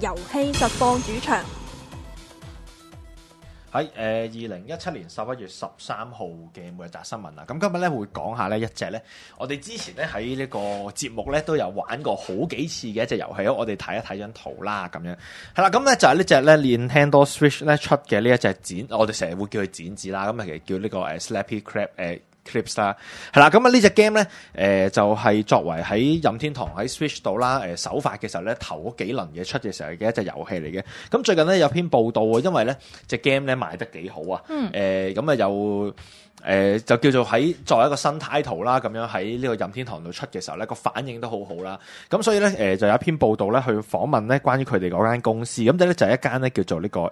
遊戲實況主場。 喺2017年11月13號嘅每日集新聞啦，咁今日咧會講下呢一隻咧，我哋之前咧喺呢個節目咧都有玩過好幾次嘅一隻遊戲，我哋睇一睇張圖啦，咁樣係啦，咁咧就係呢隻咧 Nintendo Switch 咧出嘅呢一隻剪，我哋成日會叫佢剪紙啦，咁啊其實叫呢個Slappy Clips 啦，係啦，咁啊呢隻 game 咧，就係作為喺任天堂喺 Switch 度啦，首發嘅時候咧，頭嗰幾輪嘅出嘅時候嘅一隻遊戲嚟嘅。咁最近咧有篇報道啊，因為咧隻 game 咧賣得幾好啊，咁啊就叫做喺作為一個新 title 啦，咁樣喺呢個任天堂度出嘅時候咧，個反應都好好啦。咁所以咧，就有一篇報道咧去訪問咧關於佢哋嗰間公司，咁咧就係一間咧叫做呢個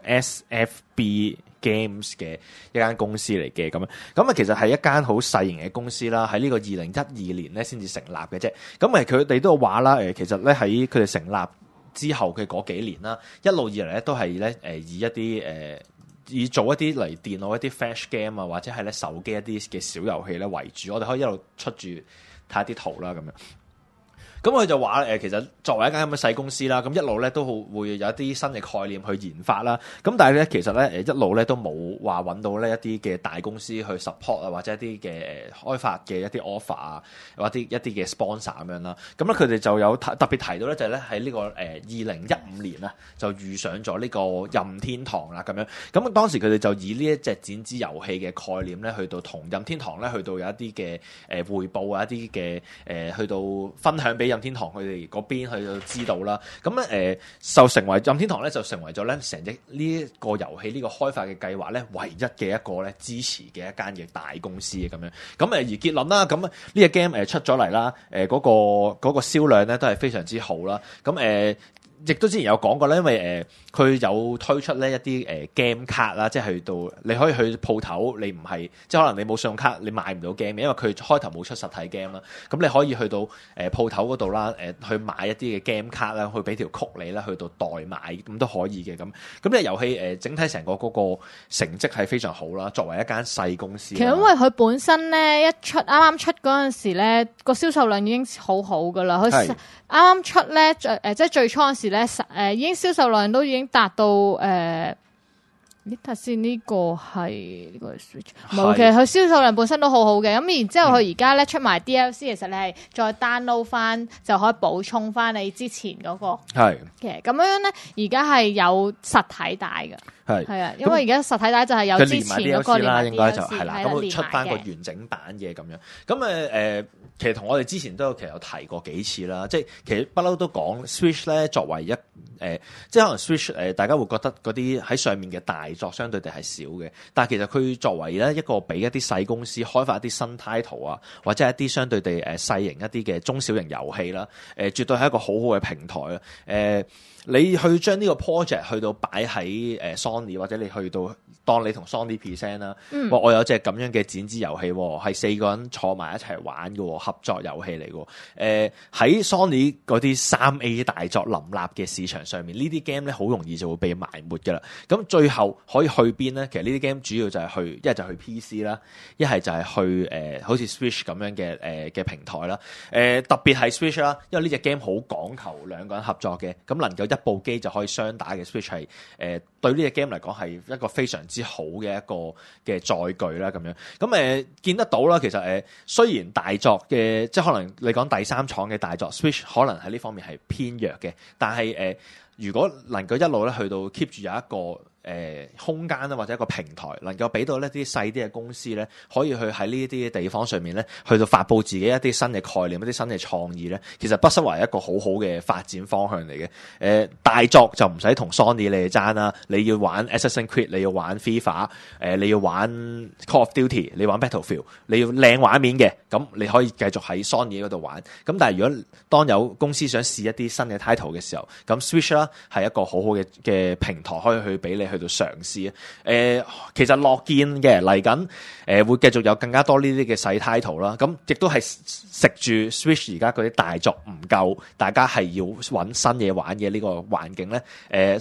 SFB Games 嘅一間公司嚟嘅，咁啊其實係一間好細型嘅公司啦，喺呢個2012年咧先至成立嘅啫。咁佢哋都話啦，其實咧喺佢哋成立之後嘅嗰幾年啦，一路以嚟咧都係咧以一啲以做一啲嚟電腦一啲 Flash game 啊，或者係咧手機一啲嘅小遊戲咧為主。我哋可以一路出住睇下啲圖啦，咁樣。咁佢就話其實作為一間咁嘅細公司啦，咁一路咧都會有一啲新嘅概念去研發啦。咁但係咧，其實咧一路咧都冇話揾到呢一啲嘅大公司去 support 啊，或者一啲嘅開發嘅一啲 offer 啊，或者一啲嘅 sponsor 咁樣啦。咁咧佢哋就有特別提到咧，就係咧喺呢個2015年啊，就遇上咗呢個任天堂啦咁樣。咁當時佢哋就以呢一隻剪紙遊戲嘅概念咧，去到同任天堂咧去到有一啲嘅匯報啊，一啲嘅去到分享俾任天堂佢哋嗰邊去到知道啦，咁咧就成為任天堂咧就成為咗咧成隻呢一個遊戲呢個開發嘅計劃咧唯一嘅一個咧支持嘅一間嘅大公司咁樣，咁而結論啦，咁呢隻 game 出咗嚟啦，嗰個銷量咧都係非常之好啦，咁亦都之前有講過咧，因為佢有推出呢一啲game 卡啦，即係去到你可以去鋪頭，你唔係即係可能你冇信用卡，你買唔到 game，因為佢開頭冇出實體 game 啦。咁你可以去到鋪頭嗰度啦，去買一啲嘅 game 卡啦，去俾條曲你啦，去到代買咁都可以嘅咁。咁呢個遊戲整體成個嗰個成績係非常好啦。作為一間細公司， 其實因為佢本身咧啱啱出嗰陣時咧個銷售量已經好好噶啦，佢啱啱出咧即係最初嗰時咧已經銷售量都已經達到呢睇先，呢個係 Switch， 唔係，其實佢銷售量本身都好好嘅。咁然之後佢而家咧出埋 DLC，其實你係再 download 翻就可以補充翻你之前嗰個係嘅。咁樣咧，而家係有實體帶嘅。係啊，因為而家實體帶就係有之前嗰個啦，應該就係啦，咁會出翻個完整版嘅咁樣。咁其實同我哋之前都有提過幾次啦，即係其實不嬲都講 Switch 咧作為一即係可能 Switch 大家會覺得嗰啲喺上面嘅大作相對地係少嘅，但係其實佢作為咧一個俾一啲細公司開發一啲新 title 啊，或者一啲相對地細型一啲嘅中小型遊戲啦，絕對係一個好好嘅平台啊！你去將呢個 project 去到擺喺Sony， 或者你去到當你同 Sony present 啦，我有隻咁樣嘅剪紙遊戲，係4個人坐埋一齊玩嘅合作遊戲嚟嘅。喺 Sony 嗰啲3A 大作林立嘅市場上面，呢啲 game 咧好容易就會被埋沒㗎啦。咁最後可以去邊咧？其實呢啲 game 主要就係去一係就去 PC 啦，一係就係去好似 Switch 咁樣嘅平台啦。特別係 Switch 啦，因為呢隻 game 好講求兩個人合作嘅，咁能夠一部機就可以雙打嘅 Switch 係對呢隻 game 嚟講係一個非常之好嘅一個嘅載具啦，咁樣咁見得到啦。其實雖然大作嘅即係可能你講第三廠嘅大作 Switch 可能喺呢方面係偏弱嘅，但係如果能夠一路咧去到 keep 住有一個空間啦，或者一個平台，能夠俾到呢啲細啲嘅公司咧，可以去喺呢啲地方上面咧，去到發佈自己一啲新嘅概念、一啲新嘅創意咧，其實不失為一個好好嘅發展方向嚟嘅。大作就唔使同 Sony 你哋爭啦，你要玩 Assassin's Creed， 你要玩 FIFA， 你要玩 Call of Duty， 你玩 Battlefield， 你要靚畫面嘅，咁你可以繼續喺 Sony 嗰度玩。咁但係如果當有公司想試一啲新嘅 title 嘅時候，咁 Switch 啦係一個好好嘅平台，可以去俾你去到嘗試其實樂見嘅嚟緊會繼續有更加多呢啲嘅細 title 啦，咁亦都係食住 Switch 而家嗰啲大作唔夠，大家係要揾新嘢玩嘅呢個環境咧，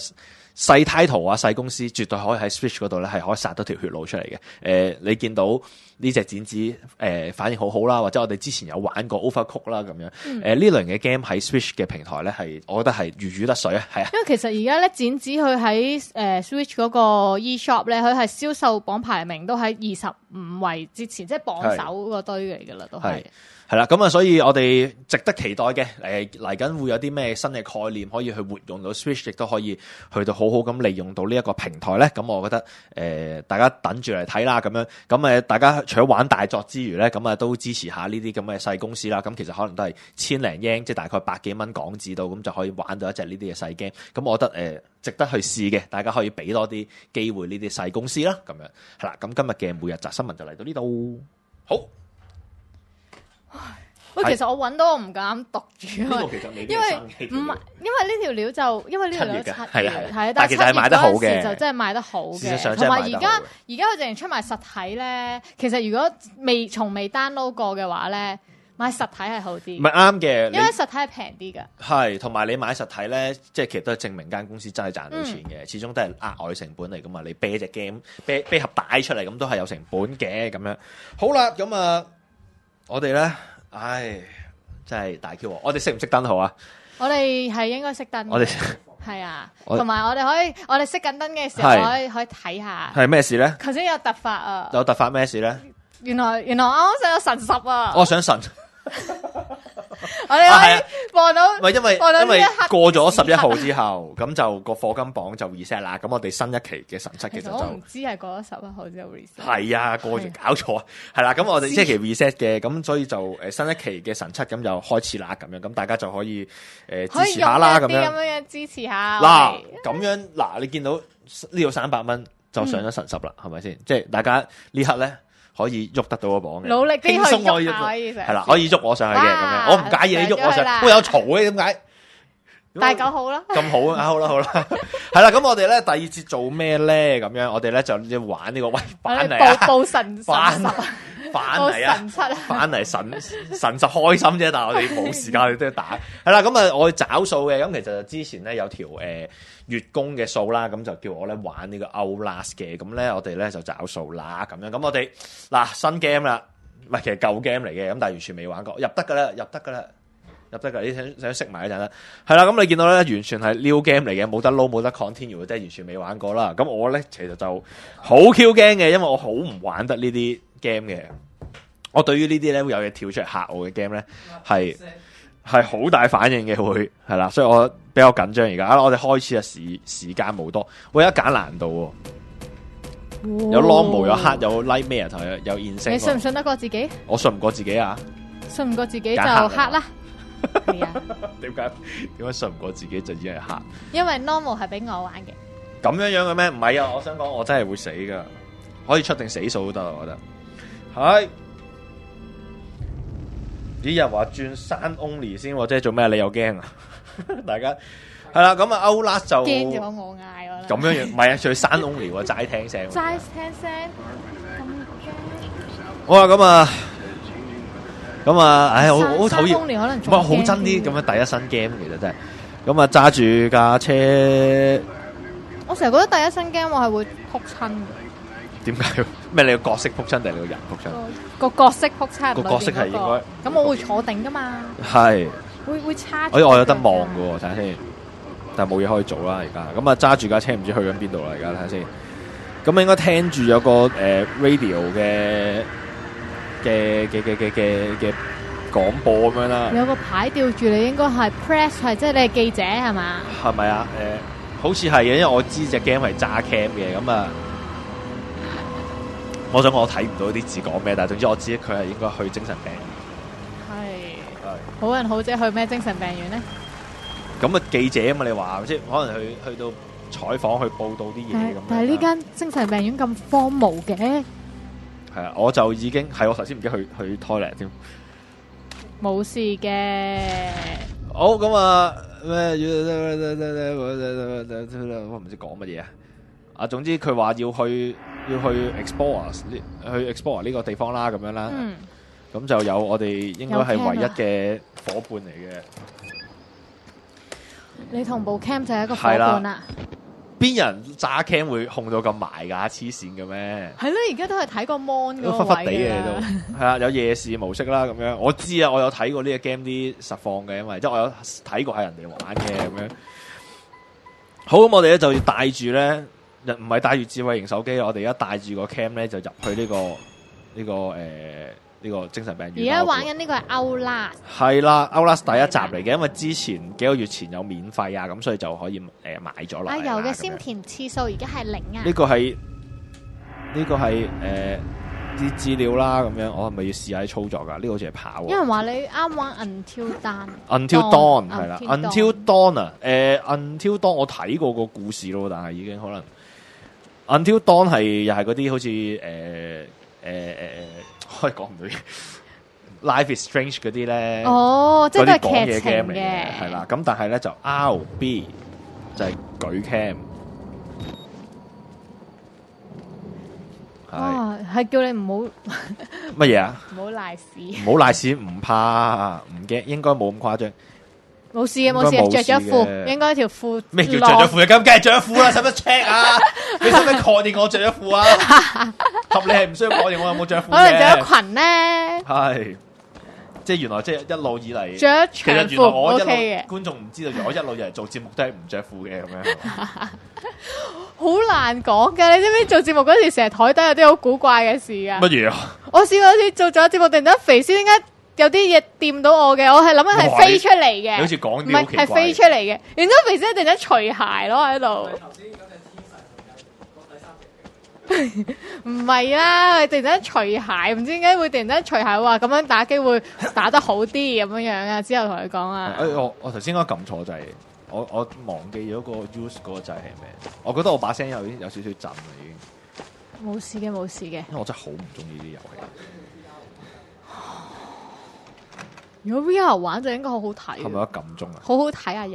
細 title 啊，細公司絕對可以喺 Switch 嗰度咧係可以殺到條血路出嚟嘅。你見到呢隻剪紙反應好好啦，或者我哋之前有玩過 Overcooked 啦咁樣。呢類型嘅 game 喺 Switch 嘅平台咧係，我覺得係如魚得水啊，係啊。 因為其實而家咧剪紙佢喺Switch 嗰個 eShop 咧，佢係銷售榜排名都喺25位之前，即係榜首嗰堆嚟㗎啦，都係。 係啦，咁啊，所以我哋值得期待嘅，嚟緊會有啲咩新嘅概念可以去活用到 Switch， 亦都可以去到好好咁利用到呢一個平台咧。咁我覺得大家等住嚟睇啦，咁樣咁大家除咗玩大作之餘咧，咁啊都支持下呢啲咁嘅細公司啦。咁其實可能都係千零英，即係大概百幾蚊港紙到，咁就可以玩到一隻呢啲嘅細 game。咁我覺得值得去試嘅，大家可以俾多啲機會呢啲細公司啦。咁樣係啦，咁今日嘅每日雜新聞就嚟到呢度，好。 喂，其實我揾到我唔敢讀住，因為呢條料就因為呢條料7月係，但係其實係賣得好嘅，就真係賣得好嘅。同埋而家佢淨係出埋實體咧，其實如果從未 download 過嘅話咧，買實體係好啲。唔係啱嘅，因為實體係平啲㗎。係，同埋你買實體咧，即係其實都係證明間公司真係賺到錢嘅。始終都係額外成本嚟㗎嘛。你啤隻 game 啤盒帶出嚟，咁都係有成本嘅咁樣。好啦，咁啊，我哋咧。唉，真係大 Q！我哋熄唔熄燈好啊？我哋係應該熄燈。我哋係啊，同埋我哋熄緊燈嘅時候可以睇下。係咩事咧？頭先有突發啊！有突發咩事咧？原來我啱啱上咗神十啊！我想神。我哋可以放到，唔係因為過咗11號之後，咁就個課金榜就 reset 啦。咁我哋新一期嘅神七其實就唔知係過咗11號之後 reset。係啊，過完搞錯係啦。咁我哋即係期 reset 嘅，咁所以就新一期嘅神七咁就開始啦。咁樣咁大家就可以支持下啦。咁樣支持下。嗱，咁樣嗱，你見到呢度300蚊就上咗神十啦，係咪先？即係大家呢刻咧。可以喐得到個榜嘅，努力啲去喐下可以，係啦，可以喐我上去嘅咁樣，我唔介意你喐我上，會有嘈嘅點解？大狗好啦，咁好啊，好啦，係啦，咁我哋咧第二節做咩咧？咁樣我哋咧就要玩呢個喂翻嚟啊，報神翻嚟啊，翻嚟神十開心啫，但係我哋冇時間，你都要打。係啦，咁啊，我找數嘅，咁其實之前咧有條月供嘅數啦，咁就叫我咧玩呢個 Outlast 嘅，咁咧我哋咧就找數啦，咁樣，咁我哋嗱新 game 啦，唔係其實舊 game 嚟嘅，咁但係完全未玩過，入得噶啦，你想識埋一陣啦，係啦，咁你見到咧完全係 new game 嚟嘅，冇得撈冇得 continue，即係完全未玩過啦。咁我咧其實就好 Q 驚嘅，因為我好唔玩得呢啲 game 嘅。我對於呢啲咧會有嘢跳出嚟嚇我嘅 game 咧係好大反應嘅，會係啦，所以我比較緊張而家。我哋開始啊，時間冇多，我而家揀難度喎，有 normal 有 hard 有 nightmare 同有現聲。你信唔信得過自己？我信唔過自己啊！信唔過自己就 hard 啦。係啊，點解信唔過自己就只係黑？因為 normal 係俾我玩嘅。咁樣嘅咩？唔係啊！我想講，我真係會死噶，可以出定死數都得，我覺得係。啲人話轉山 only 先，即係做咩？你又驚啊？大家係啦，咁啊 Outlast 就驚咗我嗌我啦。咁樣唔係啊，仲要山 only 喎，齋聽聲。齋聽聲咁驚。好啊，咁啊。咁啊，唉，我好討厭，唔係好憎啲咁嘅第一身 game，其實真係。咁啊，揸住架車，我成日覺得第一身 game 我係會撲親嘅。點解？咩？你個角色撲親定係你個人撲親？個角色撲親。個角色係應該。咁我會坐定噶嘛？係。會叉。我有得望嘅喎，睇下先。但係冇嘢可以做啦，而家。咁啊，揸住架車唔知去緊邊度啦，而家睇下先。咁應該聽住有個radio 嘅廣播咁樣啦，有個牌吊住你，應該係 press 係，即係你係記者係嘛？係咪啊？好似係嘅，因為我知隻 game 係揸 cam 嘅，咁啊，我想我睇唔到啲字講咩，但係總之我知佢係應該去精神病院。係好人好姐去咩精神病院咧？咁啊記者啊嘛，你話即係可能去到採訪去報道啲嘢咁。但係呢間精神病院咁荒蕪嘅。係啊，我就已經係我頭先唔記得去 toilet 添，冇事嘅。好咁啊咩？我唔知講乜嘢啊！啊，總之佢話要去 explore 呢個地方啦，咁樣啦。咁就有我哋應該係唯一嘅伙伴嚟嘅。你同部 cam 就係一個伙伴啦。 邊有人揸 cam 會控到咁埋㗎？黐線嘅咩？ 係咯，而家都係睇個 mon 嗰都忽忽地個位㗎啦嘅都係啊，有夜視模式啦咁樣。我知啊，我有睇過呢個 game 啲實況嘅，因為即係我有睇過係人哋玩嘅咁樣。好，咁我哋咧就要帶住咧，唔係帶住智慧型手機，我哋而家帶住個 cam 咧就入去呢個精神病院。 而家玩緊呢個係 Outlast， 係啦，Outlast 第一集嚟嘅，因為之前幾個月前有免費啊，咁所以就可以買咗落嚟啦。 有嘅先填次數而家係0啊。 呢個係啲資料啦，咁樣我係咪要試下啲操作㗎？呢個好似係跑。 有人話你啱玩 Until Until Dawn 係啦 Until ，Until Dawn 啊，Until Dawn 我睇過個故事咯，但係已經可能 Until Dawn 係又係嗰啲好似可以講唔到嘢 Life is Strange 嗰啲咧。 哦，即係都係嗰啲講嘢劇情 game 嚟嘅嘅，係啦。咁但係咧就 RB 就係舉 cam。 哇，係叫你唔好乜嘢啊？ 唔好賴屎， 唔好賴屎，唔怕，唔驚，應該冇咁誇張。 冇事嘅冇事嘅， 應該冇事着咗嘅褲，應該條褲咩叫着咗褲啊？咁梗係着咗褲啦，使乜 check 啊？你使唔使確認我着咗褲啊？合理係唔需要確認我有冇着褲可能着嘅。 咗裙咧， 係，即係原來即係一路以嚟， 着咗其實長褲原來我一路 OK 嘅， 觀眾唔知道，原來我一路以嚟做節目都係唔着褲嘅咁樣。 好難講㗎。你知唔知做節目嗰時成日台底有啲好古怪嘅事㗎？ 乜嘢啊？ 我試過一次做咗節目，突然間肥先，點解有啲嘢掂到我嘅？我係諗緊係飛出嚟嘅， 你好似講唔係啲好奇怪係飛出嚟嘅。然之後肥先突然間除鞋咯喺度，唔係啦，佢突然間除鞋，唔知點解會突然間除鞋，話咁樣打機會打得好啲咁樣樣啊！之後同佢講啊， 我頭先應該撳錯掣，我忘記咗個 use 嗰個掣係咩？我覺得我把聲有少少震啦已經。 冇事嘅冇事嘅。 因為我真係好唔中意呢啲遊戲。 如果 VR 玩就應該好好睇， 係咪有撳鐘啊？ 好好睇啊！有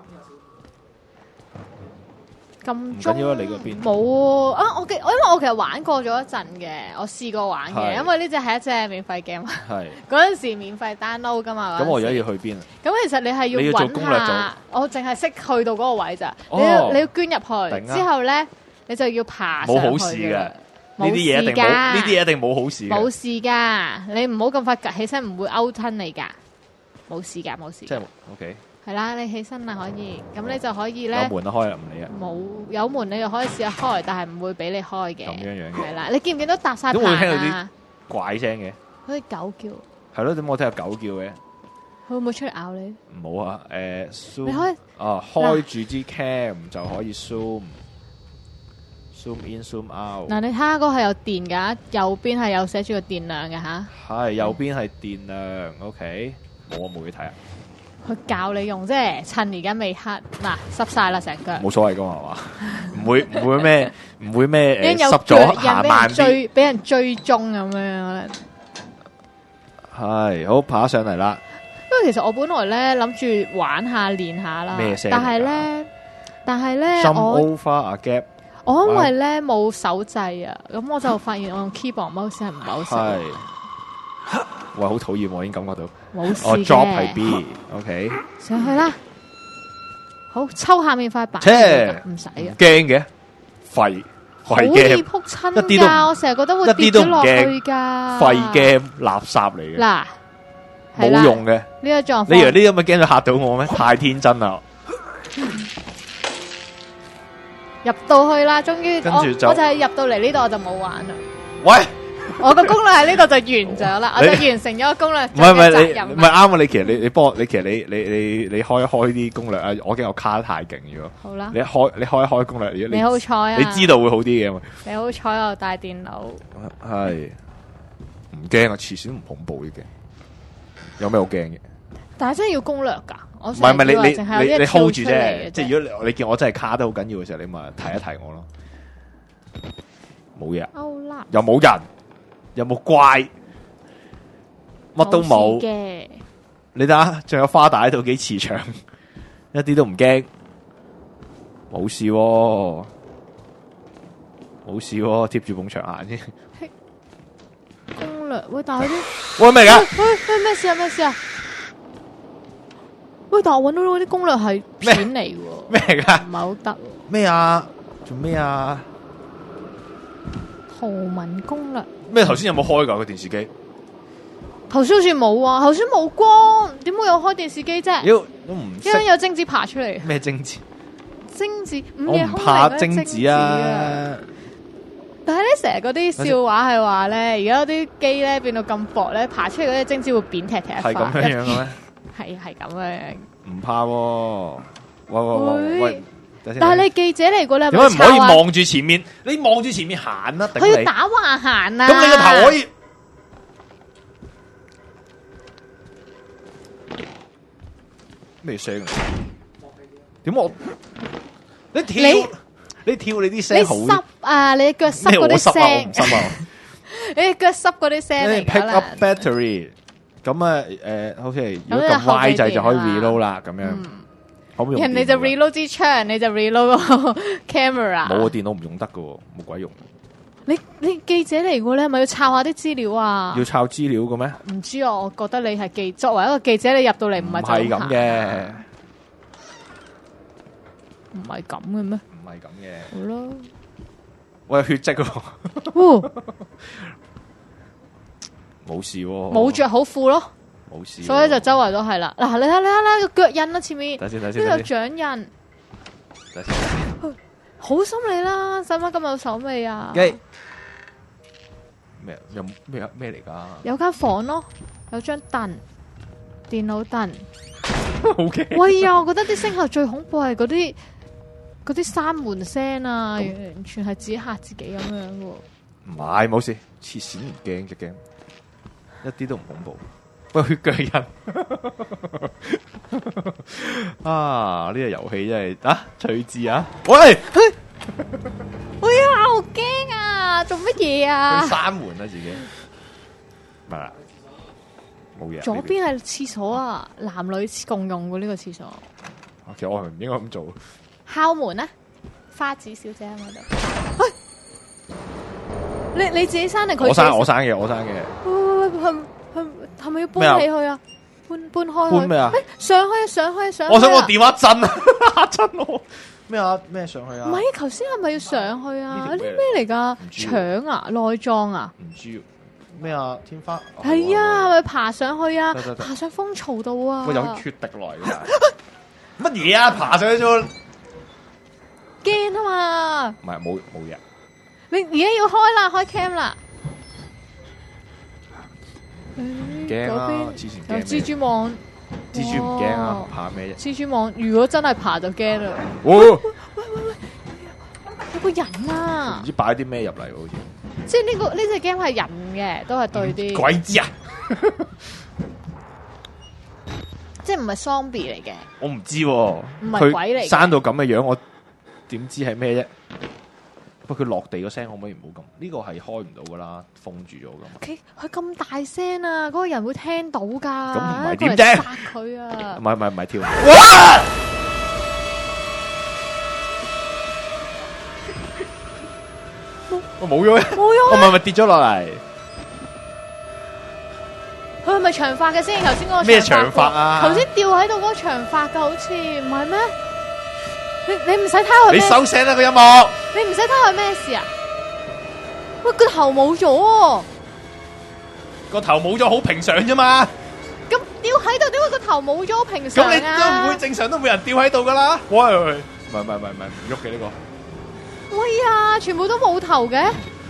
撳鐘唔緊要啊，你嗰邊冇啊！因為我其實玩過咗一陣嘅，我試過玩嘅， 係因為呢只係一隻免費 game， 係。 嗰陣時免費 download 噶嘛。 咁我而家嗰陣時要去邊啊？ 咁其實你係你要做攻略揾下，我淨係識去到嗰個位咋， 哦你要捐入去， 頂啊之後咧你就要爬上去冇好事嘅，呢冇啲嘢一定冇， 事㗎呢啲嘢一定冇好事嘅。 冇事㗎，你唔好咁快趌起身，唔會勾親你㗎，冇事㗎，冇事㗎。 即係 OK。 係啦，你起身啦可以，咁你就可以有咧。 門啊，開啊，唔理啊。 有門你又可以試下開，但係唔會俾你開嘅。 咁樣嘅係啦，你見唔見到搭晒點棚會聽到啲啊？ 怪聲嘅？ 好似狗叫， 係咯，點解我聽到狗叫嘅？ 佢會唔會出嚟咬你？ 唔好啊，zoom 你開啊，開住支 cam 就可以 zoom in zoom out。 嗱，你睇下嗰個係有電㗎，右邊係有寫住個電量嘅吓。 係右邊係電量，OK。冇啊，冇嘢睇啊， 佢教你用啫，趁而家未黑，嗱濕晒啦成腳。 冇所謂噶嘛，係嘛？唔會咩已經有濕咗行腳印慢啲。 俾人追蹤咁樣。 係好爬上嚟啦。 因為其實我本來咧諗住玩下練下啦， 咩聲嚟㗎但係咧 Jump 我 over a gap。 我因為咧冇手掣啊，咁我就發現我用 keyboard mouse 係唔係好識。 係。喂，好討厭，我已經感覺到。 冇事我嘅 drop 係 B，OK。 上去啦，好抽下面塊板， 切唔使啊， 驚嘅，廢好易廢 game， 撲親一啲都唔㗎，我成日覺得會一啲都唔跌咗落去驚㗎， 廢 game 垃圾嚟嘅， 嗱，係啦冇用嘅。 呢個狀況， 你以為呢啲咁嘅 game 就嚇到我咩？太天真啦！ 入到去啦，終於我跟住就就係入到嚟呢度我就冇玩啦， 喂， 我個攻略喺呢度就完咗啦，我就完成咗個攻略唔係責你任唔係啱啊！你其實你幫我，你其實你開一開啲攻略啊！我驚我卡得太勁咗。 好啦你，開一開攻略，如果你好彩啊， 你知道會好啲嘅嘛？ 你好彩我帶電腦， 係唔驚啊！遲少唔恐怖嘅，有咩好驚嘅？ 但係真係要攻略㗎，我唔係淨係你有啲 hold 住跳出嚟啫， 嘅即係如果你見我真係卡得好緊要嘅時候，你咪提一提我咯。冇嘢， 歐啦， 又冇人，又冇怪，乜都冇。 嘅。 你睇下，仲有花大喺度，幾慈祥，一啲都唔驚，冇事喎，冇事喎，貼住埲牆行啫。 攻略喂，但係啲喂咩㗎？ 喂咩事啊咩事啊？ 喂，但我揾到嗰啲攻略係片嚟嘅喎， 咩嚟㗎？ 唔係好得。 咩啊？做咩啊？ 圖文攻略。 咩頭先有冇開㗎個電視機？ 頭先好似冇啊，頭先冇光，點會有開電視機啫？ 妖都唔識因為有精子爬出嚟。 咩精子？ 精子午我唔夜凶鈴怕精子子啊！ 但係咧，成日嗰啲笑話係話咧，而家啲機咧變到咁薄咧，爬出嚟嗰啲精子會扁踢踢一塊。 係咁樣樣嘅咩？ 係咁樣。 唔怕喎！喂！ 但係你記者嚟過咧， 點解唔可以望住前面？你望住前面行啦， 佢要打橫行啊！ 咁你個頭可以咩聲？點我你跳你啲聲好濕啊！你腳濕嗰啲聲， 我唔濕啊！ 你腳濕嗰啲聲嚟㗎 pick up battery 咁啊好似係如果撳 Y 掣就可以 reload 啦，咁樣可唔可以用？ 人哋就 reload 支槍，你就 reload 個 camera。 冇個電腦唔用得㗎喎，冇鬼用。 你記者嚟㗎咧，係咪要抄下啲資料啊？ 要抄資料嘅咩？ 唔知啊，我覺得你係作為一個記者，你入到嚟唔係咁嘅， 唔係咁嘅咩？ 唔係咁嘅。 好啦， 我有血跡喎。冇事喎。 冇着好褲咯。 冇事。 所以就周圍都係啦。嗱，你睇個腳印啦，前面等先， 呢個掌印。 等先。 好心你啦，使乜咁有手尾啊？ 咩嚟噶？ 有間房咯，有張凳，電腦凳。 好嘅。 喂呀，我覺得啲聲效最恐怖係嗰啲閂門聲啊，完全係自己嚇自己咁樣嘅。 唔係，冇事，黐線唔驚只驚，一啲都唔恐怖。喂，血腳印啊！呢個遊戲真係趣致啊！喂， 哎呀，好驚啊！做乜嘢啊？ 閂門啊，自己唔係啦，冇嘢。 左邊係廁所啊，男女共用嘅呢個廁所。 其實我係唔應該咁做。 敲門啊，花子小姐喺嗰度。喂，你自己閂定佢？ 我生嘅。 喂，係咪要搬起佢啊？搬開佢。 搬咩啊？ 上去。 我想我電話震啊，嚇親我。咩啊？咩上去啊？ 唔係，頭先係咪要上去啊？呢啲咩嚟㗎？腸啊？內臟啊？ 唔知咩啊？天花係啊，係咪爬上去啊？爬上蜂巢度啊！ 喂，有血滴落嚟㗎。乜嘢啊？爬上去咗？ 驚啊嘛！ 唔係冇嘢。 你而家要開啦，開 cam 啦。 驚啊！之前驚。 有蜘蛛網。 蜘蛛唔驚啊，怕咩啫？ 蜘蛛網如果真係爬就驚啦。 喂， 有個人啊！ 唔知擺啲咩入嚟好似。 即係呢隻 game 係人嘅，都係對啲。 鬼知啊！ 即係唔係 zombie 嚟嘅。 我唔知喎。 唔係鬼嚟。 生到咁嘅樣，我點知係咩啫？不過佢落地個聲可唔可以唔好咁？呢個係開唔到噶啦，封住咗噶嘛。 佢咁大聲啊，嗰個人會聽到噶。 咁唔係點啫？ 殺佢啊！ 唔係跳。 哇！ 我冇咗咩？ 冇咗。 我咪跌咗落嚟。 佢係咪長髮嘅先？頭先嗰個咩長髮啊？ 頭先吊喺度嗰個長髮噶，好似唔係咩？你唔使睇佢。 你收聲啦個音樂。 你唔使睇佢咩事啊？喂，個頭冇咗。 個頭冇咗好平常啫嘛。 咁吊喺度，點解個頭冇咗平常啊？ 咁你都唔會正常都冇人吊喺度噶啦。喂，唔係唔喐嘅呢個。 喂呀，全部都冇頭嘅。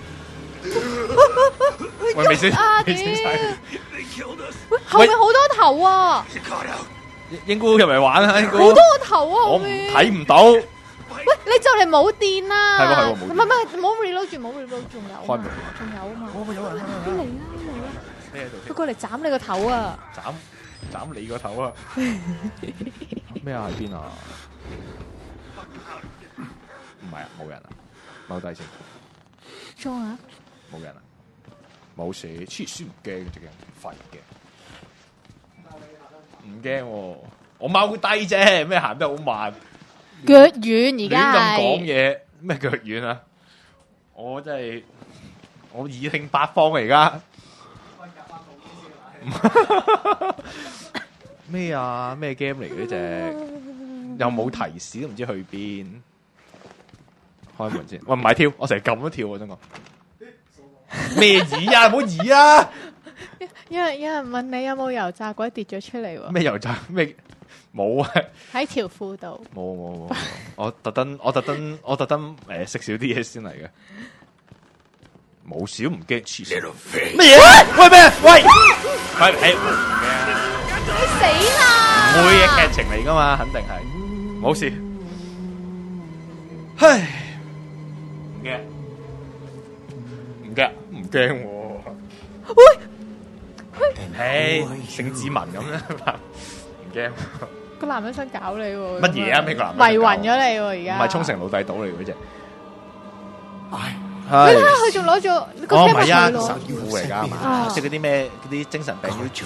喂，未先啊！ 未先晒。 喂，後面好多頭啊！ 應該入嚟玩啊！好多個頭啊！ 我睇唔到。 喂，你就嚟冇電啦！ 係喎冇。 唔係，冇 reload 住，仲有。 開門。 仲有啊嘛！ 有人。 邊嚟啦？ 咩喺度？ 佢過嚟斬你個頭啊！ 斬你個頭啊！咩啊？喺邊啊？唔係啊，冇人啊，踎低先。 裝啊！ 冇人啊，冇事，黐線唔驚嘅，只驚廢嘅。唔驚，我踎低啫，咩行得好慢。 腳軟而家係。亂咁講嘢，咩腳軟啊？我真係我耳聽八方啊！而家咩啊？咩 game 嚟嘅呢隻？又冇提示，都唔知去邊。開門先，喂唔係跳，我成日撳咗跳啊！真講咩耳啊？唔好耳啊！ 有人問你有冇油炸鬼跌咗出嚟喎？ 咩油炸咩？冇啊！ 喺條褲度。 冇，我特登食少啲嘢先嚟嘅。冇少唔驚，黐線咩嘢？喂咩？喂，係你死啦！ 唔會嘅劇情嚟噶嘛，肯定係冇事。唉，唔驚喎。喂，唉，姓志文咁樣，唔驚。 個男人想搞你喎。 乜嘢啊？咩個男人？ 迷暈咗你喎，而家。 唔係沖繩老弟島嚟嗰隻。 你睇下佢仲攞咗個 camera 唔係啊， 去攞神父嚟㗎嘛，即係嗰啲咩嗰啲精神病院駐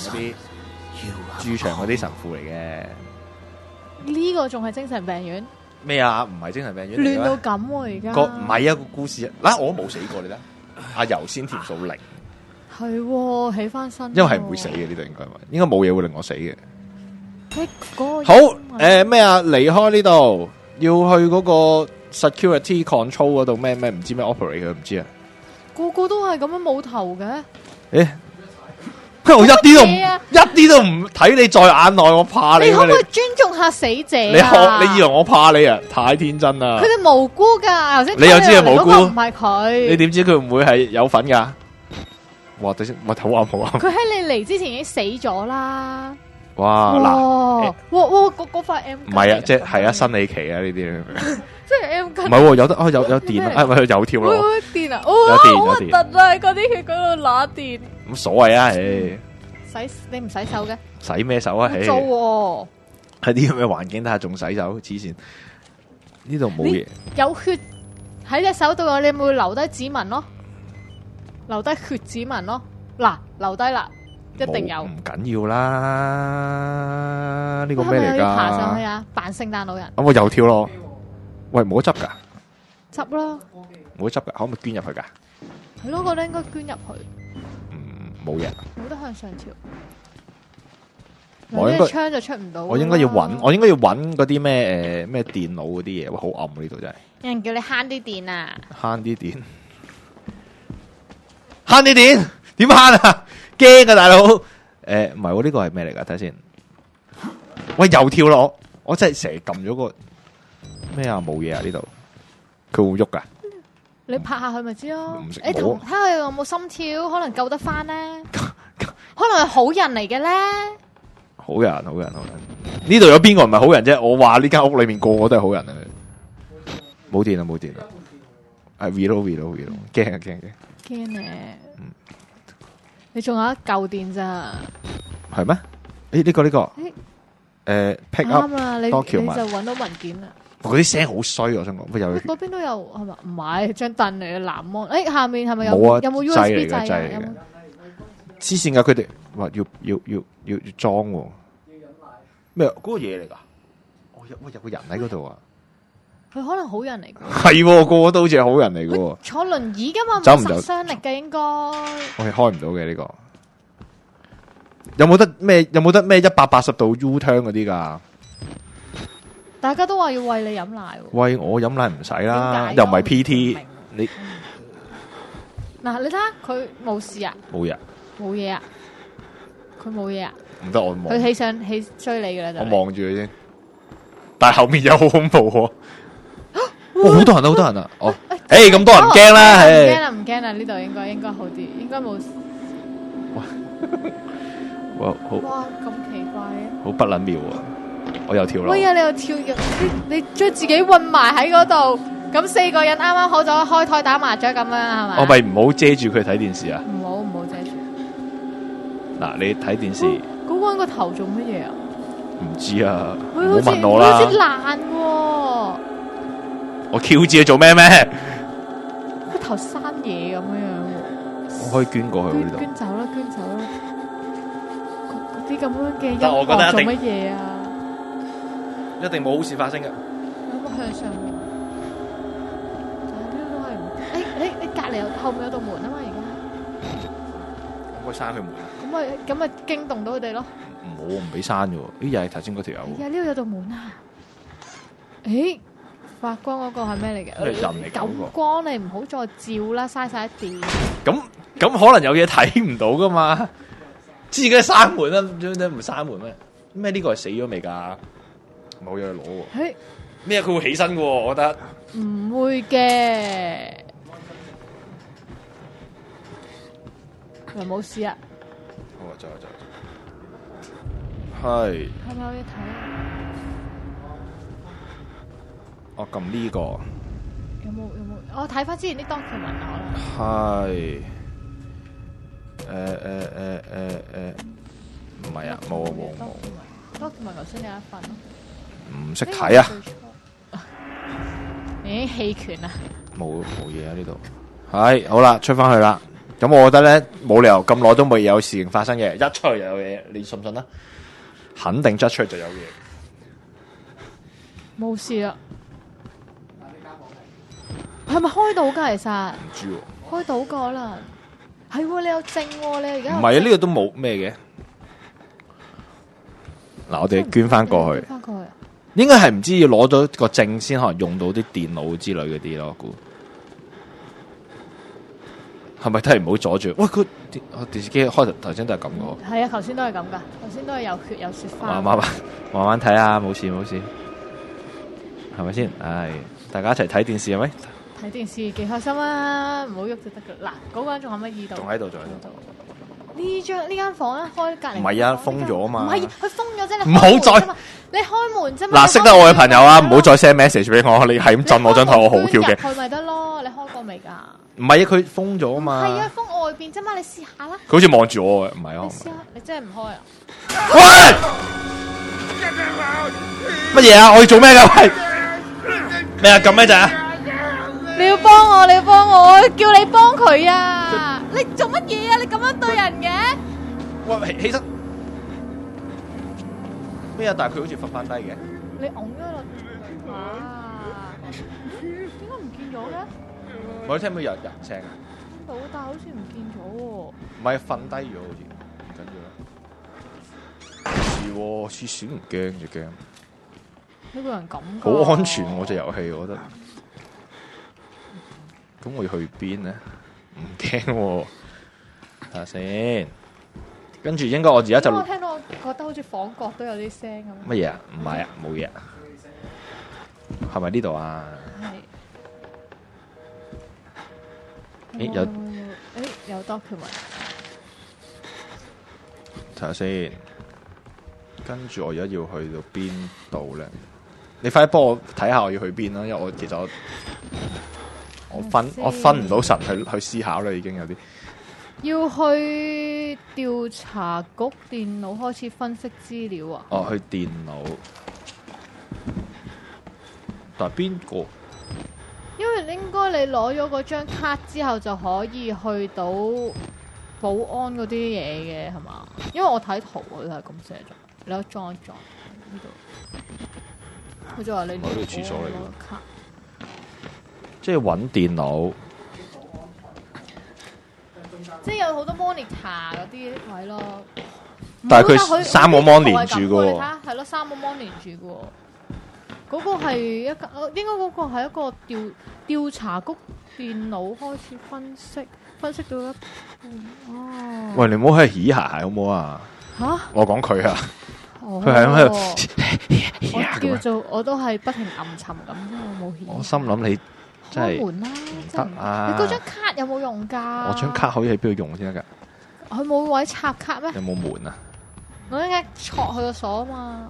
場嗰啲神父嚟嘅。 呢個仲係精神病院？ 咩啊？唔係精神病院亂到咁喎，而家唔係啊個故事嗱，我都冇死過你睇，阿油先甜數0， 係起翻身， 因為係唔會死嘅呢度應該冇嘢會令我死嘅。 嗰個好咩啊？離開呢度要去嗰個 security control 嗰度咩唔知咩 operate 佢唔知啊。 個個都係咁樣冇頭嘅。 我一啲都唔睇你在眼內，我怕你。 你可唔可以尊重下死者你以為我怕你啊？太天真啦！ 佢哋無辜噶，頭先你又知佢無辜， 唔係佢。 你點知佢唔會係有份噶？哇！等先，我好啱。 佢喺你嚟之前已經死咗啦。 哇！嗱， 嗰塊 M 唔係啊，即係啊，生理期啊呢啲。 即係 M 巾。 唔係有得有電啊！咪有跳咯。 電啊！ 有電好核突啊！嗰啲血嗰度攞電。 冇所謂啊！ 你唔洗手嘅？ 洗咩手啊？ 做喺啲咁嘅環境底下仲洗手，黐線！呢度冇嘢。 有血喺隻手度，你會留低指紋咯，留低血指紋咯。嗱，留低啦，一定有。 唔緊要啦，呢個咩嚟㗎？ 爬上去啊！扮聖誕老人。 咁我又跳咯。喂，冇得執㗎？ 執啦。 冇得執㗎，可唔可以捐入去㗎？ 係咯，我覺得應該捐入去。 冇嘢。 冇得向上跳。 我應該槍就出唔到。 我應該要揾嗰啲咩電腦嗰啲嘢，好暗呢度真係。 有人叫你慳啲電啊！ 慳啲電，點慳啊？驚啊，大佬！唔係喎，呢個係咩嚟㗎？睇先。喂，又跳落，我真係成日撳咗個咩啊？冇嘢啊！呢度佢會喐㗎？ 你拍下佢咪知咯。 唔識你睇下佢有冇心跳，可能救得翻咧。可能係好人嚟嘅咧。 好人。呢度有邊個唔係好人啫？我話呢間屋裏面個個都係好人啊！冇電啦！係 reload，驚啊！ 驚咧！你仲有一嚿電咋？ 係咩？呢個pick up 啱啦！你就揾到文件啦。 嗰啲聲好衰，我想講。 嗰邊都有係咪？唔係張凳嚟嘅藍芒。下面係咪有？ 冇啊！ 有冇 USB 掣啊？ 黐線噶！佢哋話要裝喎。咩？嗰個嘢嚟噶？有個人喺嗰度啊！ 佢可能好人嚟嘅。 係，個個都好似係好人嚟嘅。 坐輪椅噶嘛，冇殺傷力嘅應該。 我係開唔到嘅呢個。有冇得咩180度 U turn 嗰啲噶？ 大家都話要餵你飲奶。 餵我飲奶唔使啦，又唔係 PT。你嗱，你睇下佢冇事啊？ 冇嘢。 冇嘢啊？佢冇嘢啊？ 唔得，我望。 佢起追你噶啦， 我望住佢先。但係後面有好恐怖喎。好多人啊！哦，咁多人唔驚啦， 唔驚啦，呢度應該好啲，應該冇。 哇，咁奇怪嘅， 好不撚妙啊！我又跳落。 喂呀，你又跳入，你將自己混埋喺嗰度，咁4個人啱啱好咗開台打麻雀咁樣係咪？ 我咪唔好遮住佢睇電視啊！ 唔好遮住。 嗱，你睇電視。 嗰個人個頭做乜嘢啊？ 唔知啊，唔好問我啦。 好似爛喎。 我 Q 字你做咩？ 個頭生嘢咁樣喎。 我可以捐過去呢度。 捐走啦！嗰啲咁樣嘅音樂做乜嘢啊？ 一定冇好事發生㗎。 有冇向上？呢度都係唔。你隔離後面有道門啊嘛，而家。 我可以閂佢門。 咁咪驚動到佢哋咯。 唔唔俾刪嘅喎。咦，又係頭先嗰條友。 哎呀，呢度有道門啊！誒，發光嗰個係咩嚟嘅？ 人嚟久光，你唔好再照啦，嘥晒一電。 咁可能有嘢睇唔到噶嘛？自己閂門啦，唔閂門咩？咩呢個係死咗未㗎？冇嘢攞喎。咩佢會起身嘅喎？我覺得唔會嘅，又冇事啊。 好啊，再係係咪有嘢睇？ 我撳呢個有冇？我睇翻之前啲 document 啊， 係唔係啊，冇 document 頭先有一份咯。 唔識睇啊！ 已經棄權啦， 冇嘢啊呢度。係好啦，出翻去啦。咁我覺得咧，冇理由咁耐都未有事情發生嘅，一出去就有嘢，你信唔信啊？肯定一出去就有嘢。 冇事啦。係咪開到㗎？其實唔知喎， 開到㗎可能係喎，你有證喎，你而家唔係啊？呢個都冇咩嘅。嗱，我哋捐翻過去。 捐翻過去。 應該係唔知要攞到個證先可能用到啲電腦之類嗰啲咯，估係咪都係唔好阻住？喂，佢電視機開頭先都係咁嘅。 係啊，頭先都係咁噶，頭先都係有血有雪花。 慢慢睇啊，冇事，係咪先？唉，大家一齊睇電視係咪？ 睇電視幾開心啊！唔好喐就得噶。嗱，嗰個人仲喺乜耳度？ 仲喺度。 呢間房咧開隔離。 唔係啊，封咗啊嘛。 唔係，佢封咗啫。 唔好再你開門啫嘛。 嗱，識得我嘅朋友啊，唔好再 send message 俾我，你係咁震我張台，我好 Q 嘅。 開咪得咯，你開過未㗎？ 唔係啊，佢封咗啊嘛。 係啊，封外邊啫嘛，你試下啦。 佢好似望住我嘅，唔係啊。 你試下，你真係唔開啊？ 喂！乜嘢啊？我要做咩㗎？喂！咩啊？撳咩掣啊？ 你要幫我，我叫你幫佢啊！你做乜嘢啊？你咁樣對人嘅？ 喂，起身咩啊？但係佢好似瞓翻低嘅。 你拱咗落啊？點解唔見咗嘅？ 我聽到有人聲啊！ 到，但係好似唔見咗喎。 唔係瞓低咗，好似唔緊要啦。是喎，次選唔驚就驚。 呢個人咁好安全喎，隻遊戲我覺得。咁我要去邊咧？唔驚喎，睇下先。跟住應該我而家就我聽到，我覺得好似房角都有啲聲咁。 乜嘢啊？唔係啊，冇嘢。係咪呢度啊？係。誒有 document。 睇下先。跟住我而家要去到邊度咧？你快啲幫我睇下我要去邊啦，因為我其實我分唔到神去思考啦，已經有啲。 要去調查局電腦開始分析資料啊！ 哦，去電腦，但係邊個？ 因為應該你攞咗嗰張卡之後就可以去到保安嗰啲嘢嘅係嘛？因為我睇圖佢係咁寫咗，你可以裝一裝呢度。佢就話你攞呢個廁所嚟嘅卡， 即係揾電腦。 即係有好多 monitor 嗰啲位咯， 但係佢三個 mon 連住嘅喎， 係咯，三個 mon 連住嘅喎。嗰個係應該嗰個係一個調查局電腦開始分析到一哦。 喂，你唔好喺度起下好唔好啊？ 嚇！ 我講佢啊， 佢係喺度。 我叫做我都係不停暗沉咁，我冇起。 我心諗你真係開門啦， 得啊！ 你嗰張卡有冇用㗎？ 我張卡可以喺邊度用先得㗎？ 佢冇位插卡咩？ 有冇門啊？ 我應該戳佢個鎖啊嘛。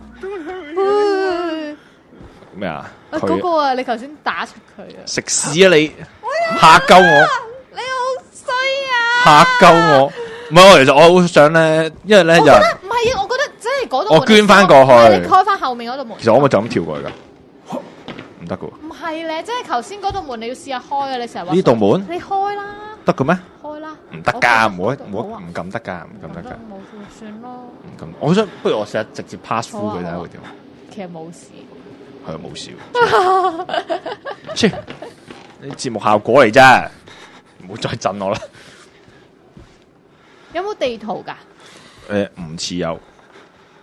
咩啊？ 嗰個啊，你頭先打出佢啊！ 食屎啊你！嚇鳩我！ 你好衰啊！ 嚇鳩我！唔係我其實我好想咧，因為咧有人唔係啊，我覺得即係嗰度我捐翻過去， 你開翻後面嗰度門。 其實我咪就咁跳過去㗎，唔得㗎喎。 唔係咧，即係頭先嗰道門你要試下開啊！你成日話呢道門你開啦， 得嘅咩？ 開啦， 唔得㗎，唔撳得㗎，唔撳得㗎。 冇算咯。 唔撳，我想不如我試下直接 pass through 佢睇下會點。 其實冇事。 係冇笑，切！你節目效果嚟啫，唔好再震我啦。 有冇地圖㗎？ 唔似有，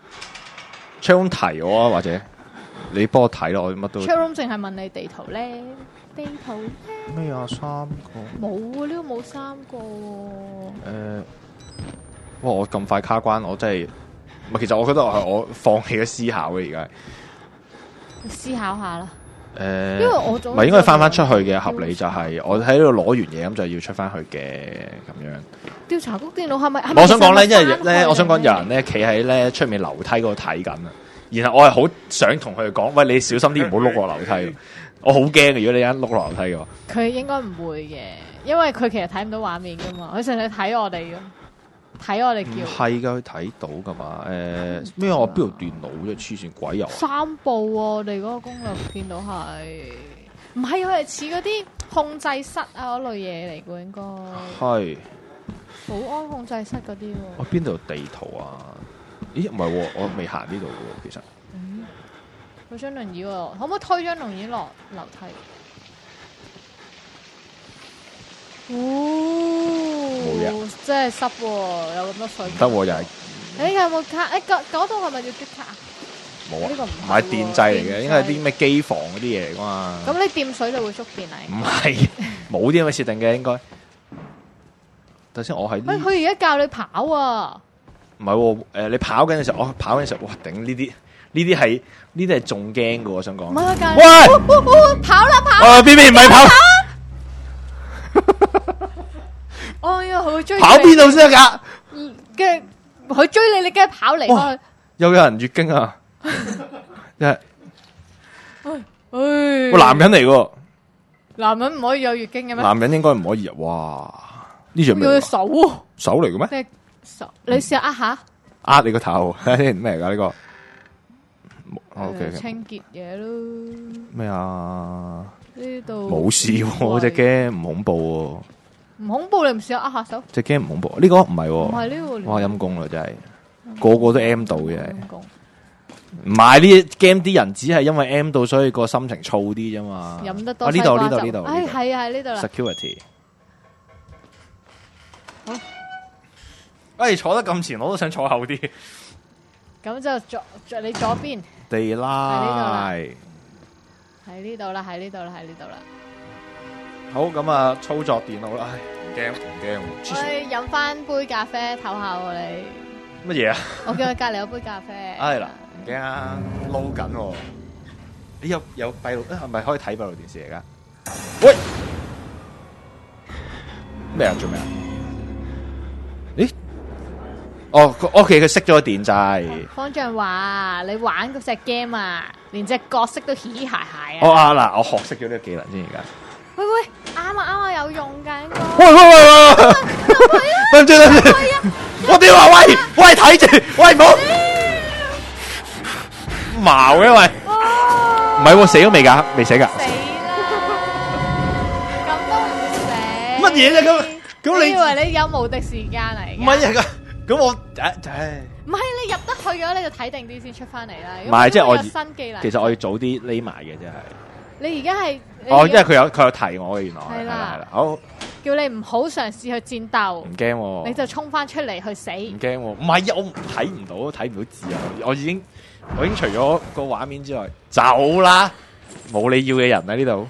chatroom 提我啊，或者你幫我睇咯，我乜都 chatroom 淨係問你地圖咧，地圖咩啊？3個冇啊，呢個冇3個喎。 哇！我咁快卡關，我真係唔係。其實我覺得我放棄咗思考嘅而家。 思考下啦。 因為我唔係應該翻出去嘅合理就係我喺呢度攞完嘢咁就要出翻去嘅咁樣。 調查局電腦係咪？ 我想講咧，因為咧，我想講有人咧企喺咧出面樓梯嗰度睇緊啊。然後我係好想同佢哋講，喂，你小心啲，唔好碌落樓梯。我好驚嘅，如果你一碌落樓梯嘅話。 佢應該唔會嘅，因為佢其實睇唔到畫面噶嘛，佢淨係睇我哋嘅。睇我哋叫唔係噶，佢睇到噶嘛？咩？我邊度電腦啫？黐線鬼油 3部喎，我哋嗰個攻略見到係唔係？佢係似嗰啲控制室啊嗰類嘢嚟嘅，應該係保安控制室嗰啲喎。 我邊度有地圖啊？咦，唔係喎，我未行呢度喎，其實。 佢張輪椅喎，可唔可以推張輪椅落樓梯？ 冇嘢， 真係濕喎，有咁多水。 得喎，又係。 你有冇卡？嗰度係咪要嘟卡啊？ 冇啊， 呢個唔係電掣嚟嘅，應該係啲咩機房嗰啲嘢嚟噶嘛。 咁你掂水就會觸電嚟？ 唔係，冇啲咁嘅設定嘅應該。頭先我係。 喂，佢而家教你跑啊！ 唔係喎，你跑緊嘅時候，我跑緊嘅時候，哇頂！呢啲係仲驚嘅，我想講。 唔係教你。 喂， 跑啦跑！ 邊唔係跑？ 哎呀，佢會追跑邊度先得㗎？ 跟住佢追你，你梗係跑離開。 有人月經啊！真係， 個男人嚟喎。 男人唔可以有月經嘅咩？ 男人應該唔可以啊！哇，呢隻咩？ 要手手嚟嘅咩？ 即係手，你試下握下。 呃你個頭，睇下先咩嚟㗎呢個？OK， 清潔嘢咯。 咩啊？ 呢度冇事喎，隻 game 唔恐怖喎。 唔恐怖，你唔試下握下手？ 隻 game 唔恐怖，呢個唔係喎。 唔係呢個。 哇，陰公啦，真係個個都 M 到嘅。 陰公。 唔係呢啲 game 啲人只係因為 M 到，所以個心情燥啲啫嘛。 飲得多。 呢度。 哎，係啊，喺呢度啦。 Security。 好。 喂，坐得咁前，我都想坐後啲。 咁就你左邊。 地拉。 喺呢度啦，喺呢度啦，喺呢度啦。 好，咁啊，操作電腦啦，唉，唔驚唔驚。 我飲翻杯咖啡唞下喎，你。 乜嘢啊？ 我叫佢隔籬有杯咖啡。 係啦，唔驚啊，撈緊喎。你有閉路，係咪可以睇閉路電視嚟噶？喂，咩啊？做咩啊？咦？哦，OK，佢熄咗個電掣。 方丈話：你玩嗰隻 game 啊，連隻角色都嘻嘻鞋鞋啊！ 哦啊嗱，我學識咗呢個技能先而家。 喂，啱啊，有用㗎應該。 喂，對唔住，我屌啊！喂，睇住，喂，唔好矛嘅喂，唔係喎，死咗未㗎？未死㗎？ 死啦！咁都唔死？ 乜嘢啫？咁你以為你有無敵時間嚟？ 唔係啊，咁我唔係你入得去嘅話，你就睇定啲先出翻嚟啦。 唔係，即係我新技能。 其實我要早啲匿埋嘅，真係。 你而家係哦，因為佢有提我嘅，原來係啦，好叫你唔好嘗試去戰鬥， 唔驚喎， 你就衝翻出嚟去死， 唔驚喎，唔係啊，我睇唔到字啊，我已經除咗個畫面之外，走啦，冇你要嘅人喺呢度。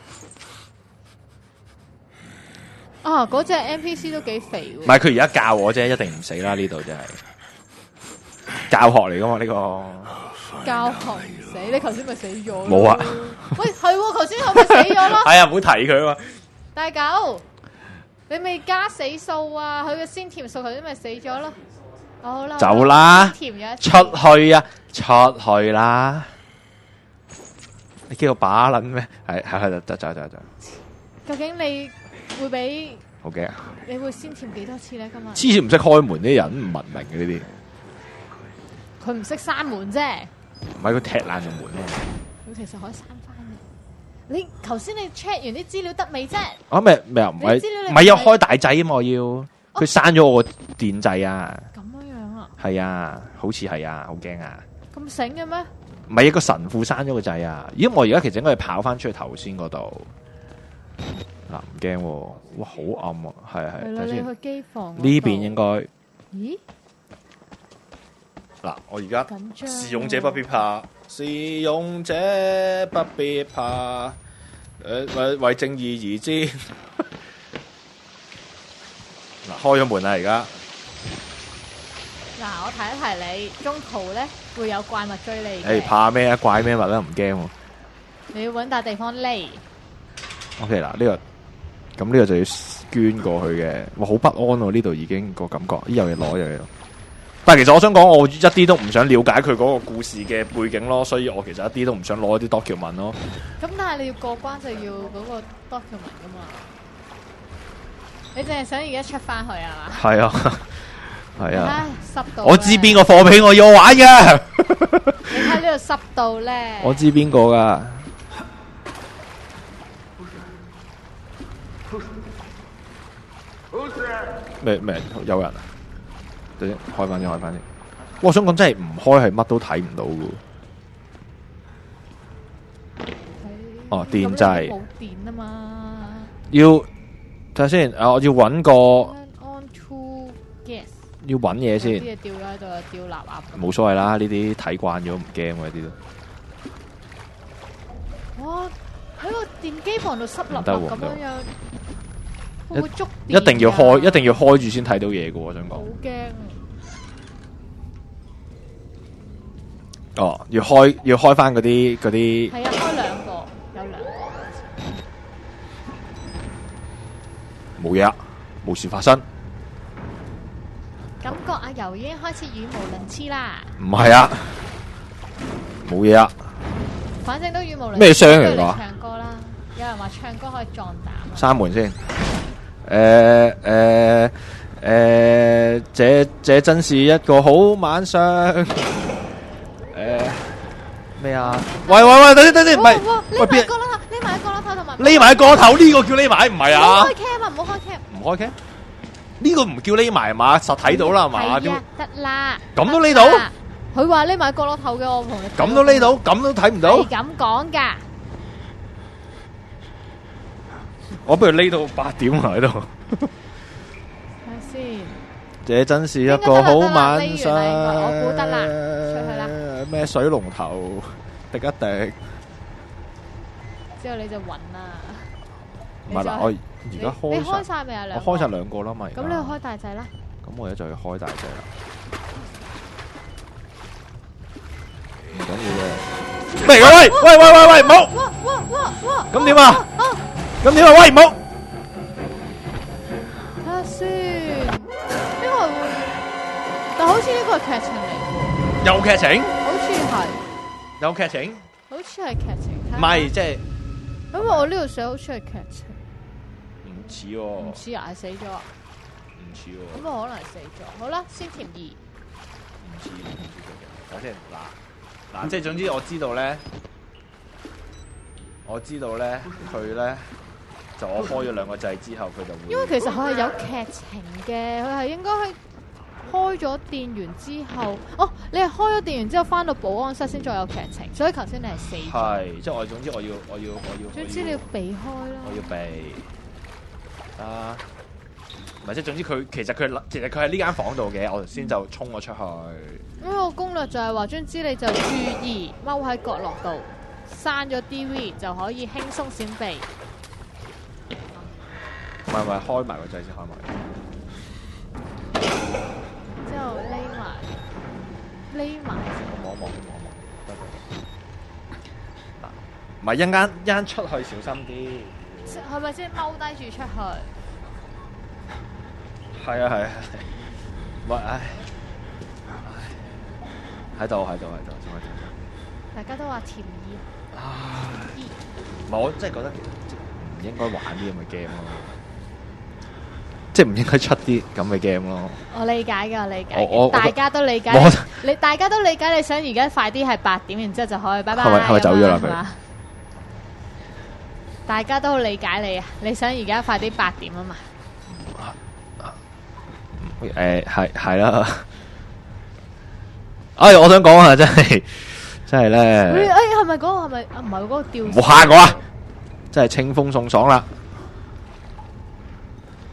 啊，嗰隻 NPC 都幾肥喎。 唔係佢而家教我啫，一定唔死啦，呢度真係教學嚟噶嘛呢個。 教學唔死，你頭先咪死咗？ 冇啊！ 喂，係喎，頭先我咪死咗咯。 係啊，唔好提佢啊嘛。 大狗，你未加死數啊？佢嘅鮮甜數頭先咪死咗咯。好啦， 走啦， 鮮甜咗出去啊，出去啦！你叫我把撚咩？係得走。 究竟你會俾好驚？ 你會鮮甜幾多次咧？今日黐線唔識開門啲人唔文明嘅呢啲，佢唔識閂門啫。 唔係佢踢爛咗門咯。 佢其實可以閂翻嘅。你頭先你 check 完啲資料得未啫？ 啊咩啊？唔係有開大掣啊嘛！我要佢閂咗我個電掣啊！ 咁樣啊？ 係啊，好似係啊，好驚啊！ 咁醒嘅咩？ 唔係一個神父閂咗個掣啊！咦，我而家其實應該係跑翻出去頭先嗰度。嗱，唔驚喎，哇，好暗啊！係。 係啦，你去機房呢邊應該。 咦？ 嗱，我而家緊張是勇者不必怕，是勇者不必怕，為正義而戰。嗱，開咗門啦，而家。 嗱，我提一提你，中途咧會有怪物追你誒， 嘅， 怕咩啊？怪咩物咧？唔驚喎。 你要揾笪地方匿。 OK 嗱，呢個咁呢個就要捐過去嘅。哇，好不安喎！呢度已經個感覺，有嘢攞，有嘢攞。但係其實我想講，我一啲都唔想了解佢嗰個故事嘅背景咯，所以我其實一啲都唔想攞啲 document 咯。 咁但係你要過關就要嗰個 document 噶嘛？你淨係想而家出翻去係嘛？ 係啊，係啊。 唉，濕到。 我知邊個貨俾我要我玩嘅。 你睇呢度濕到咧。 我知邊個噶。咩有人啊？等陣開翻先，開翻先。我想講真係唔開係乜都睇唔到噶。哦，電掣冇電啊嘛。 要睇下先，我要揾個 on to gas。 要揾嘢先。 啲嘢掉咗喺度，掉垃圾。 冇所謂啦，呢啲睇慣咗唔驚喎，呢啲都。 哇！喺個電機房度濕立立咁樣樣，會唔會觸電？ 一定要開，一定要開住先睇到嘢噶，我想講。 好驚。 哦，要開翻嗰啲。 係啊，開兩個，有兩個。 冇嘢啊，冇事發生。 感覺阿油已經開始語無倫次啦。 唔係啊，冇嘢啊。 反正都語無倫次。 咩聲嚟㗎？ 唱歌啦，有人話唱歌可以壯膽。 閂門先。這真是一個好晚上。咩啊？喂，等先，唔係。 匿埋角落頭，匿埋角落頭同埋。 匿埋角落頭呢個叫匿埋，唔係啊？ 唔好開 cam 啊！唔好開 cam。 唔開 cam？呢個唔叫匿埋嘛？實睇到啦，係嘛？ 係啊，得啦。 咁都匿到？ 佢話匿埋角落頭嘅，我同你。 咁都匿到？咁都睇唔到？ 係咁講㗎。 我不如匿到8點喺度。 睇下先。 這真是一個好晚上。 我估得啦，出去啦。 咩水龍頭滴一滴。 之後你就暈啦。 唔係啦，我而家開。 你開晒未啊？兩。 我開晒2個啦嘛。 咁你去開大掣啦。 咁我而家就要開大掣啦。唔緊要嘅。咩嚟㗎？喂，唔好。 哇！ 咁點啊？咁點啊？喂，唔好。 睇下先，呢個會，但好似呢個係劇情嚟嘅。 有劇情？ 好似係。 有劇情？ 好似係劇情。 唔係，即係。 因為我呢度寫好似係劇情。 唔似喎。 唔似啊，係死咗。 唔似喎。 咁我可能係死咗。好啦，先填2。 唔似嘅。睇先嗱，即係總之我知道咧，佢咧就我開咗2個掣之後，佢就會。 因為其實佢係有劇情嘅，佢係應該係開咗電源之後，哦，你係開咗電源之後翻到保安室先再有劇情，所以頭先你係死咗。 係，即係我總之我要。 總之你要避開啦。 我要避。啊！唔係即係總之佢其實佢喺呢間房度嘅，我頭先就衝咗出去。 因為個攻略就係話，總之你就注意踎喺角落度，閂咗 DV 就可以輕鬆閃避。 唔係，開埋個掣先，開埋。 之後匿埋。 望一望。嗱，唔係一間出去小心啲。 係咪先踎低住出去？ 係啊。喂，喺度。 大家都話甜意。 唔係，我真係覺得唔應該玩啲咁嘅 game 咯，即係唔應該出啲咁嘅 game 咯。 我理解嘅，大家都理解。大家都理解，你想而家快啲係8點，然之後就可以拜拜。 係咪走咗啦佢？ 大家都好理解你啊！你想而家快啲8點啊嘛？ 係啦。我想講啊，真係咧。 係咪嗰個？係咪唔係嗰個吊？ 冇嚇我啊！真係清風送爽啦！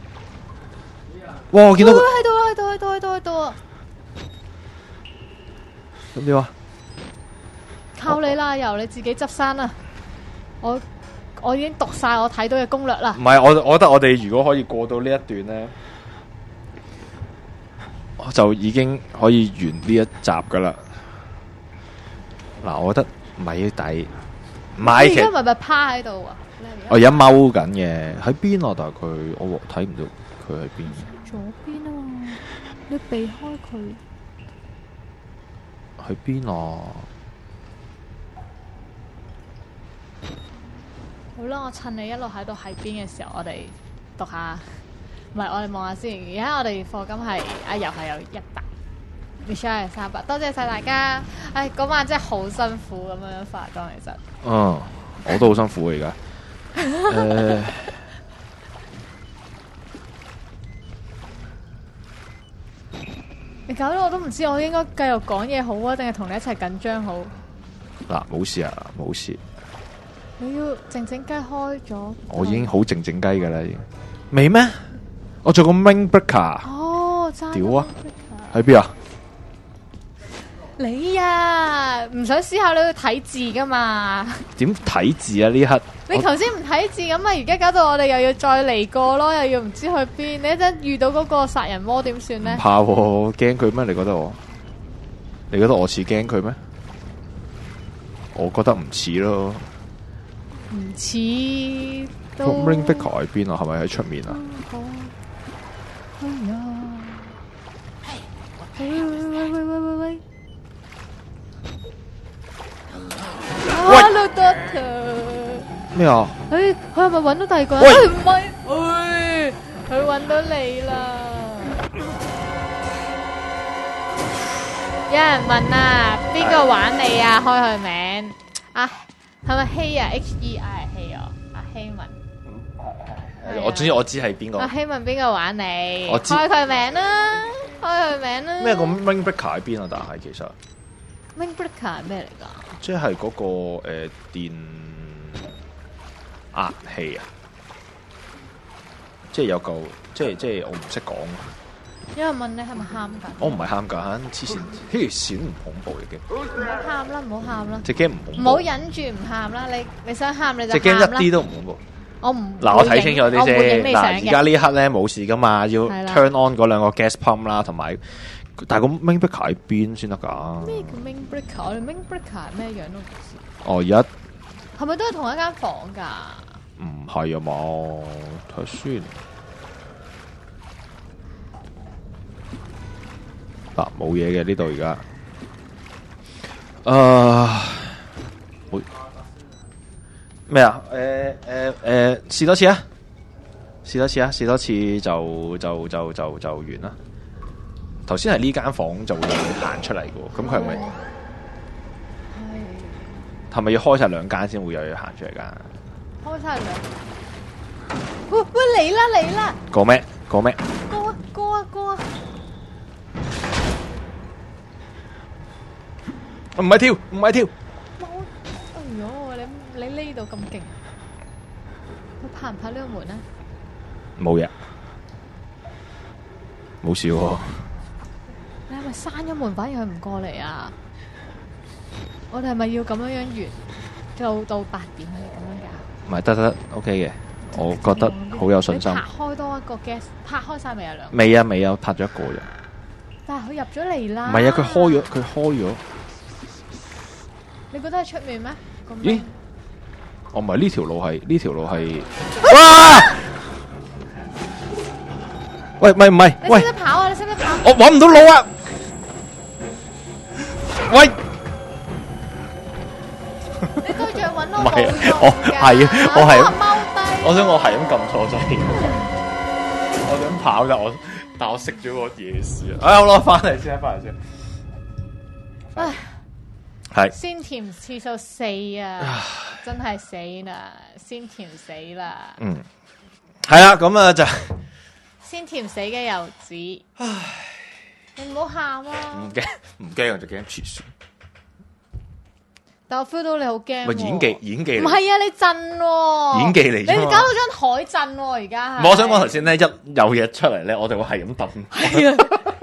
哇！我見到佢喺度啊！ 咁點啊？ 靠你啦，由你自己執生啦。我已經讀晒我睇到嘅攻略啦。 唔係，我覺得我哋如果可以過到呢一段咧，我就已經可以完呢一集噶啦。嗱，我覺得唔係抵，唔係其實你而家咪趴喺度啊？ 我而家踎緊嘅，喺邊啊？但係佢我睇唔到佢喺邊。 左邊啊嘛，你避開佢。 喺邊啊？ 好啦，我趁你一路喺度喺邊嘅時候，我哋讀下，唔係我哋望下先。而家我哋課金係阿游係有100，Michelle 係300，多謝晒大家。唉，嗰晚真係好辛苦咁樣化妝，其實。 嗯，我都好辛苦而家。 你搞到我都唔知我應該繼續講嘢好啊，定係同你一齊緊張好？ 嗱，冇事啊，冇事。 你要靜靜雞開咗。 我已經好靜靜雞噶啦，已經。未咩？我做個 Wing Breaker。 哦，爭屌啊！喺邊啊？ 你啊，唔想思考你要睇字噶嘛？ 點睇字啊？呢刻你頭先唔睇字咁啊，而家搞到我哋又要再嚟過咯，又要唔知去邊。你一陣遇到嗰個殺人魔點算呢？ 唔怕喎，驚佢咩？你覺得我？你覺得我似驚佢咩？我覺得唔似咯。 唔似都。 Ring Breaker 喺邊啊？係咪喺出面啊？ 哎呀！喂！Hello Doctor。 咩啊？ 佢係咪揾到第二個人？ 喂， 唔係，佢揾到你啦！有人問啊，邊個玩你啊？開佢名啊，係咪希啊？HEI 希啊，阿希文。 我總之我知係邊個。 阿希問邊個玩你？ 我知開佢名啦，開佢名啦。 咩個 Wing Breaker 喺邊啊？但係其實 Wing Breaker 係咩嚟㗎？ 即係嗰個電壓器啊，即係有嚿，即係我唔識講。 有人問你係咪喊緊？ 我唔係喊緊，黐線，呢條線唔恐怖嘅 game。 唔好喊啦，唔好喊啦。 隻 game 唔恐怖。 唔好忍住唔喊啦，你想喊你就隻 game 喊啦。 一啲都唔恐怖。 我唔嗱，我睇清楚啲我唔會影先。嗱， 你相嘅而家呢刻咧冇事噶嘛，要係啦 turn on 嗰兩個 gas pump 啦，同埋但係個 Wing Breaker 喺邊先得㗎？ 咩叫 Wing Breaker？我哋 Wing Breaker 係咩樣都唔知。 哦，而家係咪都係同一間房㗎？ 唔係啊嘛，睇下先。嗱，冇嘢嘅呢度而家。咩啊？試多次啊！試多次啊！試多次就完啦。頭先係呢間房就會行出嚟嘅喎，咁佢係咪係咪要開晒兩間先會有嘢行出嚟㗎？ 開晒兩。喂嚟啦！ 講咩？講咩？ 過啊！ 唔係跳！ 哎呦，你呢度咁勁，佢拍唔拍呢個門啊？ 冇嘢，冇事喎。 你係咪閂咗門，反而佢唔過嚟啊？我哋係咪要咁樣完做到8點係咁樣㗎？ 唔係得 OK 嘅，我覺得好有信心。 你拍開多一個 gas，拍開晒未啊兩個？ 未啊，拍咗一個啫。 但係佢入咗嚟啦。 唔係啊，佢開咗。 你覺得喺出面咩？ 咦？我唔係呢條路係。哇！喂，唔係， 你識唔識跑啊？你識唔識跑？ 我搵唔到路啊！喂！ 你對住搵我唔係啊冇用㗎我係踎低。 我想我係咁撳錯掣，我想跑但我食咗個夜市啊！好啦，翻嚟先。 唉， 係鮮甜次數4啊，真係死啦！鮮甜死啦！ 係啦，咁啊就鮮甜死嘅柚子，唉，你唔好喊啊！ 唔驚，我就驚黐線。 但我 feel 到你好驚。 咪演技唔係啊，你震喎。 演技嚟啫嘛， 你搞到張台震喎，而家。 我想講頭先咧，一有嘢出嚟咧，我哋會係咁揼。 係啊，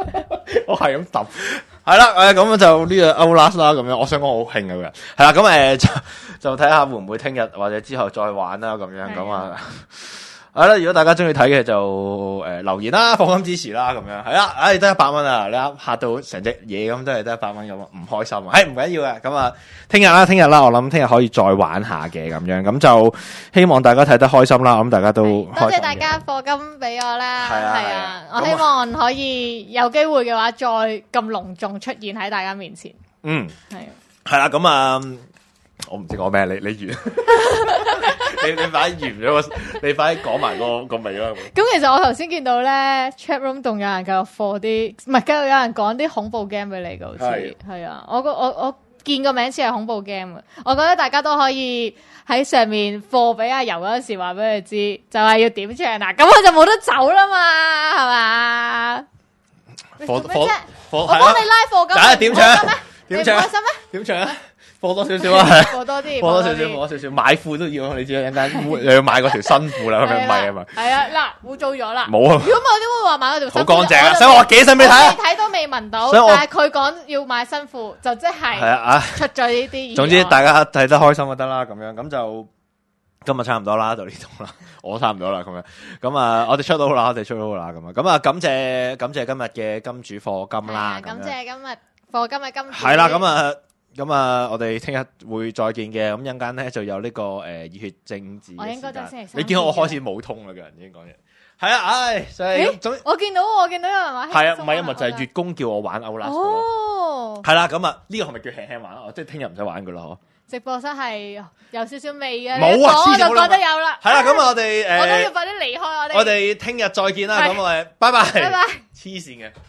我係咁揼，係啦，咁就呢個 Outlast 啦，咁樣，我想講我好興嘅，係啦，咁就睇下會唔會聽日或者之後再玩啦，咁樣咁啊。係啦，如果大家中意睇嘅就留言啦，放心支持啦，咁樣係啦，得100蚊啊，你嚇到成隻嘢咁，都係得100蚊咁，唔開心啊，唔緊要嘅，咁啊，聽日啦，我諗聽日可以再玩下嘅，咁樣，咁就希望大家睇得開心啦，我諗大家都開心， 多謝大家課金俾我啦，係啊，我希望可以有機會嘅話，再咁隆重出現喺大家面前，係啦， 咁啊，我唔知講咩，你完。你快完咗個，你快講埋個尾啦。 咁其實我頭先見到咧 chat room 仲有人繼續課啲，唔係繼續有人講啲恐怖 game 俾你嘅，好似係啊。我見個名似係恐怖 game 嘅，我覺得大家都可以喺上面課俾阿游嗰陣時話俾佢知，就係要點唱啦，咁我就冇得走啦嘛，係嘛？我幫你拉課金， 大家點唱？ 點唱？開心咩？ 點唱啊？課多少少啊，係課多啲， 課多少少，買褲都要，你知啦，一陣又要買嗰條新褲啦，係咪唔係啊嘛？ 係啊，嗱，污糟咗啦， 冇啊！ 如果我點會話買嗰條新褲？ 好乾淨啊！想我幾新俾你睇啊？ 睇都未聞到，但係佢講要買新褲，就即係出咗呢啲。 總之大家睇得開心就得啦，咁樣咁就今日差唔多啦，到呢度啦，我差唔多啦，咁樣咁啊，我哋出到啦，咁啊，感謝今日嘅金主課金啦， 感謝今日課金嘅金主。 係啦，咁啊，我哋聽日會再見嘅。咁一陣間咧就有呢個熱血政治。 我應該就星期三。 你見我開始冇通啦，個人已經講嘢。係啊，所以我見到有人話係啊，唔係咪就係月供叫我玩 Outlast 哦。 係啦，咁啊，呢個係咪叫輕輕玩啊？即係聽日唔使玩噶啦，嗬。 直播室係有少少味嘅， 冇啊， 我就覺得有啦。 係啦，咁我哋我都要快啲離開我哋。 我哋聽日再見啦，咁我哋拜拜。 拜拜。 黐線嘅。